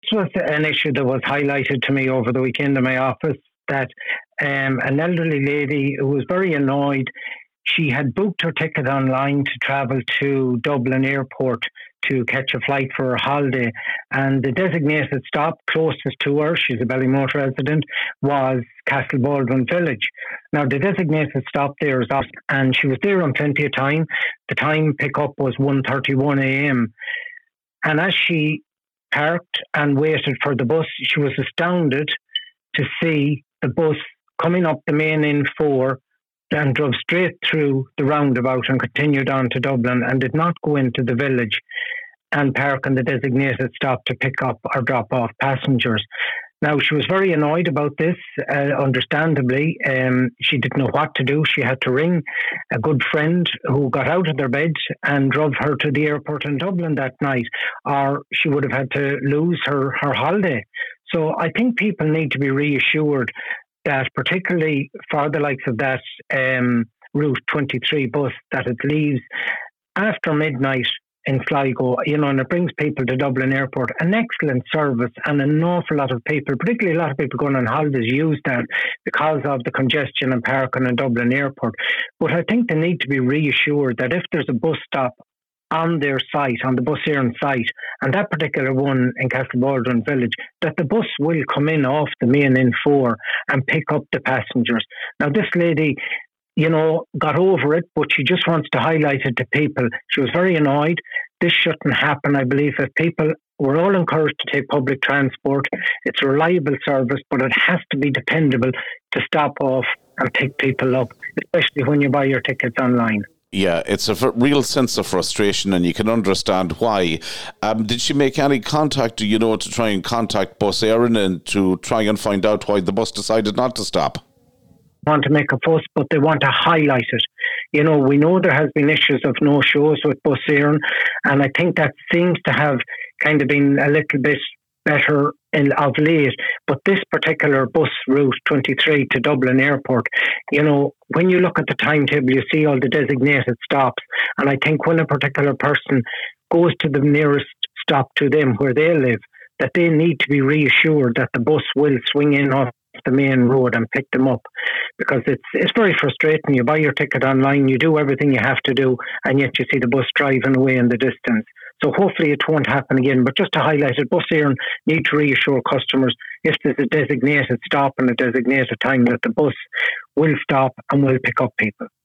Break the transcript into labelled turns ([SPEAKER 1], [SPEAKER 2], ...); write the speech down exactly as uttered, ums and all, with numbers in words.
[SPEAKER 1] was an issue that was highlighted to me over the weekend in my office, that um, an elderly lady who was very annoyed, she had booked her ticket online to travel to Dublin Airport to catch a flight for her holiday, and the designated stop closest to her, she's a Ballymote resident, was Castlebaldwin Village. Now the designated stop there is off, and she was there on plenty of time. The time pick-up was one thirty-one a.m. and as she parked and waited for the bus, she was astounded to see the bus coming up the main N four and drove straight through the roundabout and continued on to Dublin, and did not go into the village and park in the designated stop to pick up or drop off passengers. Now, she was very annoyed about this, uh, understandably. Um, she didn't know what to do. She had to ring a good friend who got out of their bed and drove her to the airport in Dublin that night, or she would have had to lose her, her holiday. So I think people need to be reassured that, particularly for the likes of that um, Route twenty-three bus, that it leaves after midnight in Sligo, you know, and it brings people to Dublin Airport. An excellent service, and an awful lot of people, particularly a lot of people going on holidays, use that because of the congestion and parking in Dublin Airport. But I think they need to be reassured that if there's a bus stop on their site, on the Bus Éireann site, and that particular one in Castlebaldwin Village, that the bus will come in off the main N four and pick up the passengers. Now, this lady, you know, got over it, but she just wants to highlight it to people. She was very annoyed. This shouldn't happen, I believe. If people, we're all encouraged to take public transport. It's a reliable service, but it has to be dependable to stop off and pick people up, especially when you buy your tickets online.
[SPEAKER 2] Yeah, it's a f- real sense of frustration, and you can understand why. Um, did she make any contact, you know, to try and contact Bus Éireann and to try and find out why the bus decided not to stop?
[SPEAKER 1] Want to make a fuss, but they want to highlight it. You know, we know there has been issues of no shows with Bus Éireann, and I think that seems to have kind of been a little bit better in, of late. But this particular bus route twenty-three to Dublin Airport, you know, when you look at the timetable, you see all the designated stops, and I think when a particular person goes to the nearest stop to them where they live, that they need to be reassured that the bus will swing in off the main road and pick them up, because it's it's very frustrating. You buy your ticket online, you do everything you have to do, and yet you see the bus driving away in the distance. So hopefully it won't happen again. But just to highlight it, Bus Éireann need to reassure customers if there's a designated stop and a designated time that the bus will stop and will pick up people.